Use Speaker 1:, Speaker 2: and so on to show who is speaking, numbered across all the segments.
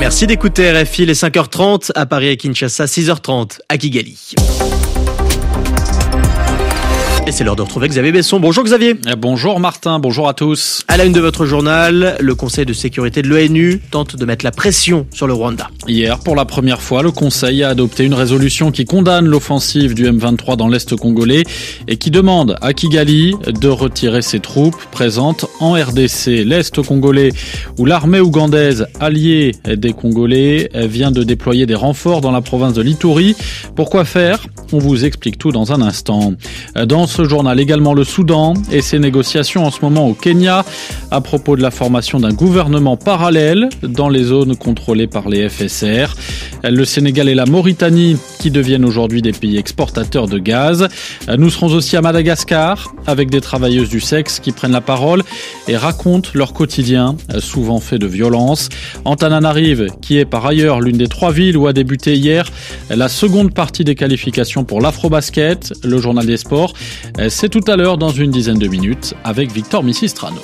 Speaker 1: Merci d'écouter RFI, les 5h30 à Paris et Kinshasa, 6h30 à Kigali. Et c'est l'heure de retrouver Xavier Besson. Bonjour Xavier.
Speaker 2: Bonjour Martin, bonjour à tous.
Speaker 1: À la une de votre journal, le Conseil de sécurité de l'ONU tente de mettre la pression sur le Rwanda.
Speaker 2: Hier, pour la première fois, le Conseil a adopté une résolution qui condamne l'offensive du M23 dans l'Est congolais et qui demande à Kigali de retirer ses troupes présentes en RDC. L'Est congolais, où l'armée ougandaise, alliée des Congolais, vient de déployer des renforts dans la province de l'Ituri. Pourquoi faire ? On vous explique tout dans un instant. Dans ce journal également, le Soudan et ses négociations en ce moment au Kenya à propos de la formation d'un gouvernement parallèle dans les zones contrôlées par les FSR. Le Sénégal et la Mauritanie qui deviennent aujourd'hui des pays exportateurs de gaz. Nous serons aussi à Madagascar avec des travailleuses du sexe qui prennent la parole et racontent leur quotidien, souvent fait de violence. Antananarive, qui est par ailleurs l'une des 3 villes où a débuté hier la seconde partie des qualifications pour l'Afrobasket, le journal des sports. C'est tout à l'heure dans une dizaine de minutes avec Victor Missistrano.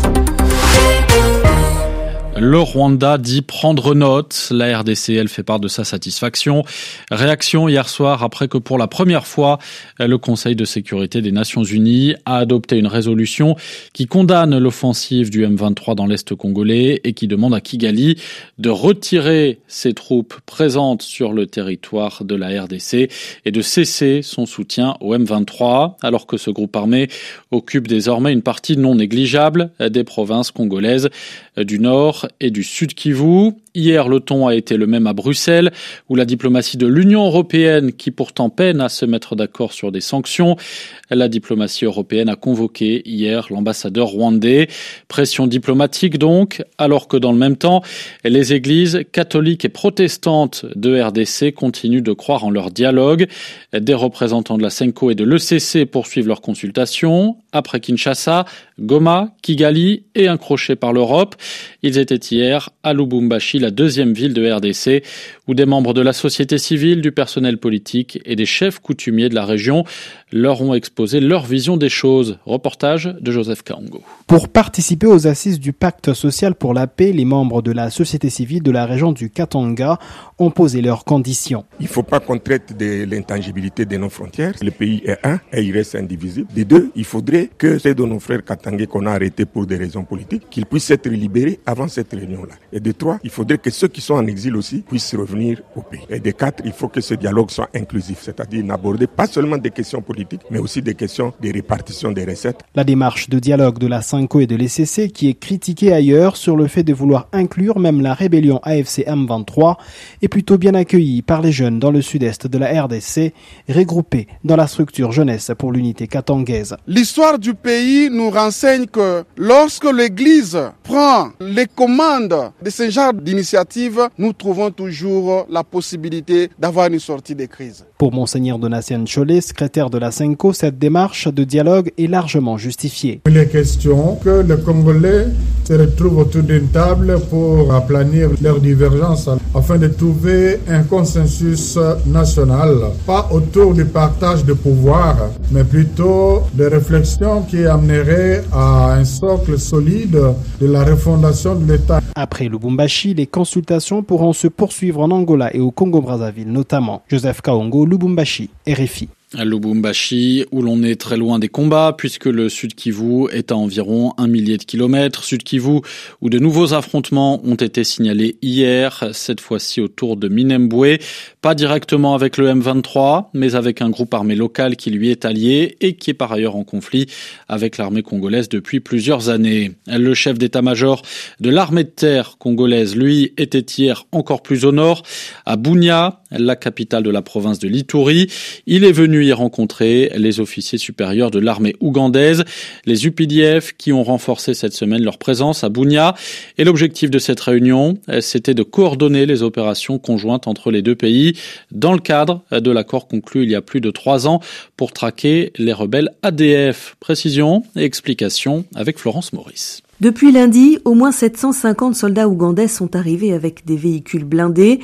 Speaker 2: Le Rwanda dit prendre note. La RDC, elle fait part de sa satisfaction. Réaction hier soir après que pour la première fois, le Conseil de sécurité des Nations Unies a adopté une résolution qui condamne l'offensive du M23 dans l'Est congolais et qui demande à Kigali de retirer ses troupes présentes sur le territoire de la RDC et de cesser son soutien au M23, alors que ce groupe armé occupe désormais une partie non négligeable des provinces congolaises du Nord et du Sud Kivu. Hier, le ton a été le même à Bruxelles, où la diplomatie de l'Union européenne, qui pourtant peine à se mettre d'accord sur des sanctions, la diplomatie européenne a convoqué hier l'ambassadeur rwandais. Pression diplomatique donc, alors que dans le même temps, les églises catholiques et protestantes de RDC continuent de croire en leur dialogue. Des représentants de la SENCO et de l'ECC poursuivent leurs consultations. Après Kinshasa, Goma, Kigali et un crochet par l'Europe. Ils étaient hier à Lubumbashi, la deuxième ville de RDC, où des membres de la société civile, du personnel politique et des chefs coutumiers de la région leur ont exposé leur vision des choses. Reportage de Joseph Kaongo.
Speaker 3: Pour participer aux assises du pacte social pour la paix, les membres de la société civile de la région du Katanga ont posé leurs conditions.
Speaker 4: Il ne faut pas qu'on traite de l'intangibilité de nos frontières. Le pays est un et il reste indivisible. De deux, il faudrait que ceux de nos frères katangais qu'on a arrêtés pour des raisons politiques, qu'ils puissent être libérés avant cette réunion-là. Et de trois, il faudrait que ceux qui sont en exil aussi puissent revenir au pays. Et de quatre, il faut que ce dialogue soit inclusif, c'est-à-dire n'aborder pas seulement des questions politiques, mais aussi des questions de répartition des recettes.
Speaker 3: La démarche de dialogue de la SENCO et de l'ECC, qui est critiquée ailleurs sur le fait de vouloir inclure même la rébellion AFC M23, est plutôt bien accueillie par les jeunes dans le sud-est de la RDC, regroupés dans la structure jeunesse pour l'unité katangaise.
Speaker 5: L'histoire du pays nous renseigne que lorsque l'Église prend les commandes de ce genre d'initiative, nous trouvons toujours la possibilité d'avoir une sortie de crise.
Speaker 3: Pour Monseigneur Donatien Cholet, secrétaire de la SENCO, cette démarche de dialogue est largement justifiée.
Speaker 6: Il est question que les Congolais se retrouvent autour d'une table pour aplanir leurs divergences afin de trouver un consensus national, pas autour du partage de pouvoir, mais plutôt de réflexions qui amèneraient à un socle solide de la refondation de l'État.
Speaker 3: Après Lubumbashi, les consultations pourront se poursuivre en Angola et au Congo-Brazzaville notamment. Joseph Kaongo, Lubumbashi, RFI.
Speaker 2: À Lubumbashi, où l'on est très loin des combats, puisque le Sud Kivu est à environ 1 millier de kilomètres. Sud Kivu, où de nouveaux affrontements ont été signalés hier, cette fois-ci autour de Minembwe. Pas directement avec le M23, mais avec un groupe armé local qui lui est allié et qui est par ailleurs en conflit avec l'armée congolaise depuis plusieurs années. Le chef d'état-major de l'armée de terre congolaise, lui, était hier encore plus au nord, à Bunia, la capitale de la province de l'Ituri. Il est venu y rencontrer les officiers supérieurs de l'armée ougandaise, les UPDF, qui ont renforcé cette semaine leur présence à Bunia. Et l'objectif de cette réunion, c'était de coordonner les opérations conjointes entre les deux pays dans le cadre de l'accord conclu il y a plus de 3 ans pour traquer les rebelles ADF. Précision et explication avec Florence Maurice.
Speaker 7: Depuis lundi, au moins 750 soldats ougandais sont arrivés avec des véhicules blindés.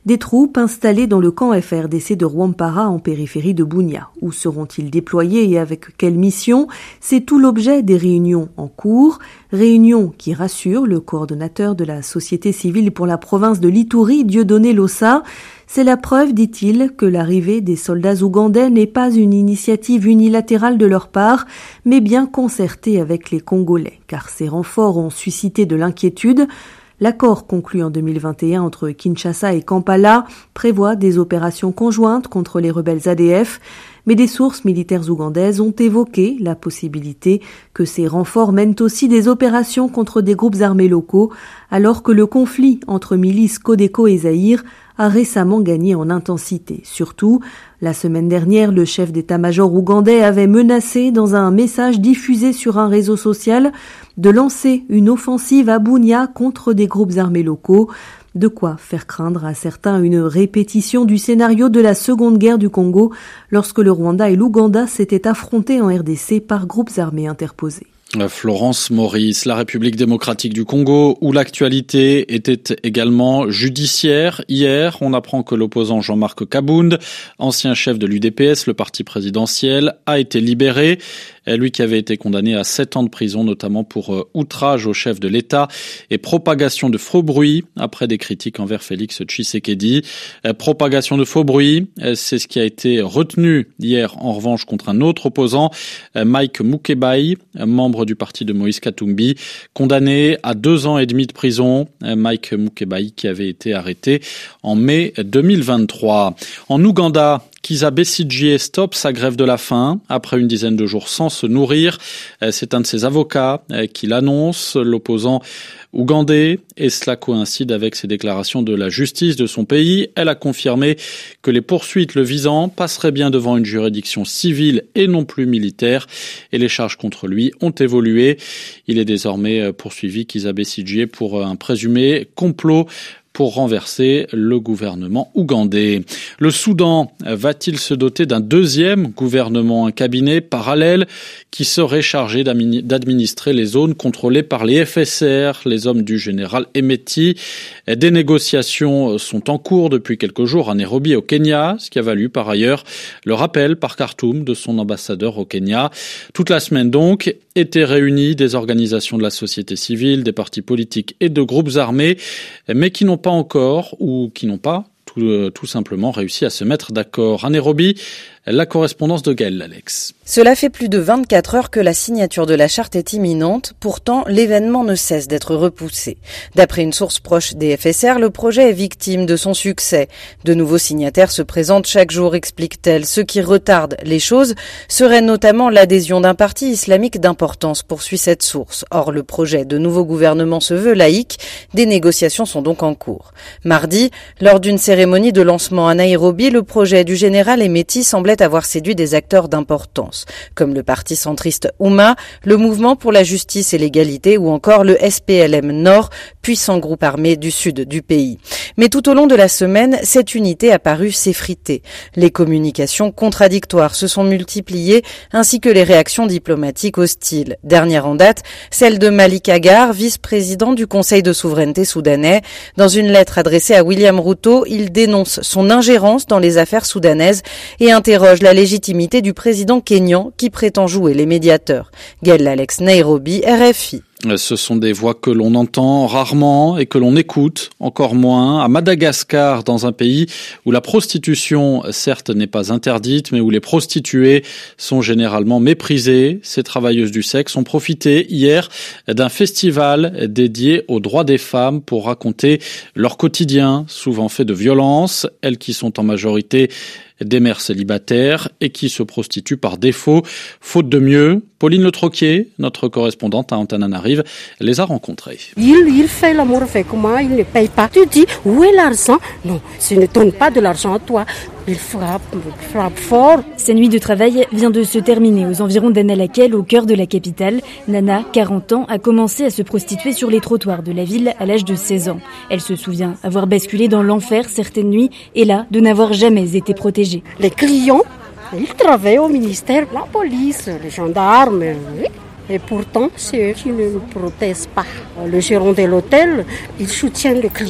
Speaker 7: des troupes installées dans le camp FARDC de Rwampara en périphérie de Bunia. Où seront-ils déployés et avec quelle mission? C'est tout l'objet des réunions en cours. Réunion qui rassure le coordonnateur de la société civile pour la province de l'Ituri, Dieudonné Lossa. C'est la preuve, dit-il, que l'arrivée des soldats ougandais n'est pas une initiative unilatérale de leur part, mais bien concertée avec les Congolais, car ces renforts ont suscité de l'inquiétude. L'accord conclu en 2021 entre Kinshasa et Kampala prévoit des opérations conjointes contre les rebelles ADF, mais des sources militaires ougandaises ont évoqué la possibilité que ces renforts mènent aussi des opérations contre des groupes armés locaux, alors que le conflit entre milices Codeco et Zaïre a récemment gagné en intensité. Surtout, la semaine dernière, le chef d'état-major ougandais avait menacé, dans un message diffusé sur un réseau social, de lancer une offensive à Bunia contre des groupes armés locaux. De quoi faire craindre à certains une répétition du scénario de la Seconde Guerre du Congo, lorsque le Rwanda et l'Ouganda s'étaient affrontés en RDC par groupes armés interposés.
Speaker 2: Florence Maurice, la République démocratique du Congo, où l'actualité était également judiciaire. Hier, on apprend que l'opposant Jean-Marc Kabound, ancien chef de l'UDPS, le parti présidentiel, a été libéré. Lui qui avait été condamné à 7 ans de prison, notamment pour outrage au chef de l'État et propagation de faux bruits, après des critiques envers Félix Tshisekedi. Propagation de faux bruits, c'est ce qui a été retenu hier, en revanche, contre un autre opposant, Mike Mukebai, membre du parti de Moïse Katumbi, condamné à 2 ans et demi de prison. Mike Mukebai qui avait été arrêté en mai 2023. En Ouganda, Kizza Besigye stoppe sa grève de la faim après une dizaine de jours sans se nourrir. C'est un de ses avocats qui l'annonce, l'opposant ougandais, et cela coïncide avec ses déclarations de la justice de son pays. Elle a confirmé que les poursuites le visant passeraient bien devant une juridiction civile et non plus militaire, et les charges contre lui ont évolué. Il est désormais poursuivi, Kizza Besigye, pour un présumé complot pour renverser le gouvernement ougandais. Le Soudan va-t-il se doter d'un deuxième gouvernement, un cabinet parallèle qui serait chargé d'administrer les zones contrôlées par les FSR, les hommes du général Hemeti? Des négociations sont en cours depuis quelques jours à Nairobi au Kenya, ce qui a valu par ailleurs le rappel par Khartoum de son ambassadeur au Kenya. Toute la semaine donc étaient réunis des organisations de la société civile, des partis politiques et de groupes armés, mais qui n'ont pas encore ou qui n'ont pas tout simplement réussi à se mettre d'accord. À Nairobi, la correspondance de Gaël Alex.
Speaker 8: Cela fait plus de 24 heures que la signature de la charte est imminente. Pourtant, l'événement ne cesse d'être repoussé. D'après une source proche des FSR, le projet est victime de son succès. De nouveaux signataires se présentent chaque jour, explique-t-elle. Ce qui retarde les choses serait notamment l'adhésion d'un parti islamique d'importance, poursuit cette source. Or, le projet de nouveau gouvernement se veut laïque. Des négociations sont donc en cours. Mardi, lors d'une cérémonie de lancement à Nairobi, le projet du général Hemeti semblait avoir séduit des acteurs d'importance, comme le parti centriste Ouma, le Mouvement pour la justice et l'égalité ou encore le SPLM Nord, puissant groupe armé du sud du pays. Mais tout au long de la semaine, cette unité a paru s'effriter. Les communications contradictoires se sont multipliées, ainsi que les réactions diplomatiques hostiles. Dernière en date, celle de Malik Agar, vice-président du Conseil de souveraineté soudanais. Dans une lettre adressée à William Ruto, il dénonce son ingérence dans les affaires soudanaises et interroge la légitimité du président kényan qui prétend jouer les médiateurs. Gaël Alex, Nairobi, RFI.
Speaker 2: Ce sont des voix que l'on entend rarement et que l'on écoute encore moins. À Madagascar, dans un pays où la prostitution, certes, n'est pas interdite, mais où les prostituées sont généralement méprisées, ces travailleuses du sexe ont profité hier d'un festival dédié aux droits des femmes pour raconter leur quotidien, souvent fait de violence. Elles qui sont en majorité des mères célibataires et qui se prostituent par défaut, faute de mieux. Pauline Le Troquier, notre correspondante à Antananarive, les a rencontrés.
Speaker 9: Il fait l'amour avec moi, il ne paye pas. Tu dis, où est l'argent? Non, tu ne donnes pas de l'argent à toi. Il frappe fort.
Speaker 10: Sa nuit de travail vient de se terminer aux environs d'Annalakel, au cœur de la capitale. Nana, 40 ans, a commencé à se prostituer sur les trottoirs de la ville à l'âge de 16 ans. Elle se souvient avoir basculé dans l'enfer certaines nuits et là, de n'avoir jamais été protégée.
Speaker 9: Les clients, ils travaillent au ministère, la police, les gendarmes, oui. Et pourtant, c'est eux qui ne nous protègent pas. Le gérant de l'hôtel, il soutient le client.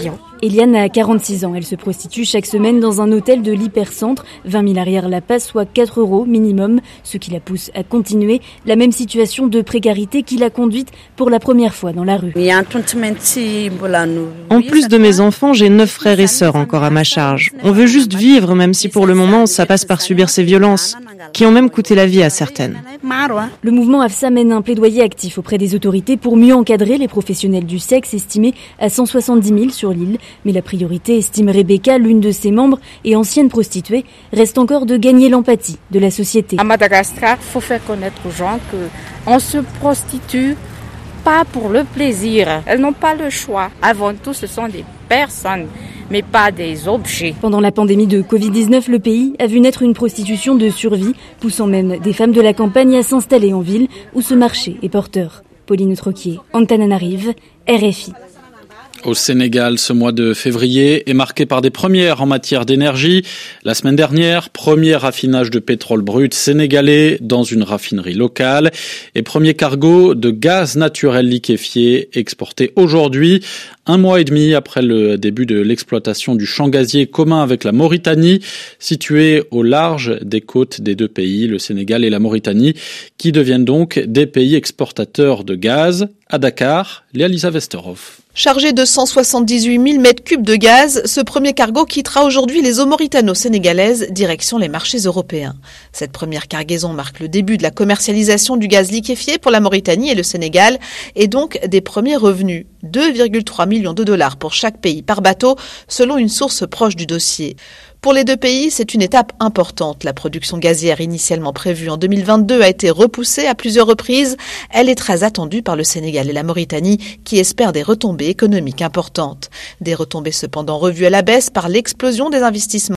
Speaker 10: Eliane a 46 ans. Elle se prostitue chaque semaine dans un hôtel de l'hypercentre. 20 000 arrière la passe, soit 4 € minimum. Ce qui la pousse à continuer. La même situation de précarité qui l'a conduite pour la première fois dans la rue.
Speaker 11: En plus de mes enfants, j'ai 9 frères et sœurs encore à ma charge. On veut juste vivre, même si pour le moment, ça passe par subir ces violences, qui ont même coûté la vie à certaines.
Speaker 10: Le mouvement AFSA mène un plaidoyer actif auprès des autorités pour mieux encadrer les professionnels du sexe, estimés à 170 000 sur l'île. Mais la priorité, estime Rebecca, l'une de ses membres et ancienne prostituée, reste encore de gagner l'empathie de la société.
Speaker 12: À Madagascar, il faut faire connaître aux gens qu'on se prostitue pas pour le plaisir. Elles n'ont pas le choix. Avant tout, ce sont des personnes, mais pas des objets.
Speaker 10: Pendant la pandémie de Covid-19, le pays a vu naître une prostitution de survie, poussant même des femmes de la campagne à s'installer en ville où ce marché est porteur. Pauline Troquier, Antananarive, RFI.
Speaker 2: Au Sénégal, ce mois de février est marqué par des premières en matière d'énergie. La semaine dernière, premier raffinage de pétrole brut sénégalais dans une raffinerie locale et premier cargo de gaz naturel liquéfié exporté aujourd'hui, 1 mois et demi après le début de l'exploitation du champ gazier commun avec la Mauritanie, situé au large des côtes des deux pays, le Sénégal et la Mauritanie, qui deviennent donc des pays exportateurs de gaz. À Dakar, Léa-Lisa Westerhoff.
Speaker 13: Chargé de 178 000 mètres cubes de gaz, ce premier cargo quittera aujourd'hui les eaux mauritano-sénégalaises, direction les marchés européens. Cette première cargaison marque le début de la commercialisation du gaz liquéfié pour la Mauritanie et le Sénégal, et donc des premiers revenus, 2,3 millions de dollars pour chaque pays par bateau, selon une source proche du dossier. Pour les deux pays, c'est une étape importante. La production gazière initialement prévue en 2022 a été repoussée à plusieurs reprises. Elle est très attendue par le Sénégal et la Mauritanie qui espèrent des retombées économiques importantes. Des retombées cependant revues à la baisse par l'explosion des investissements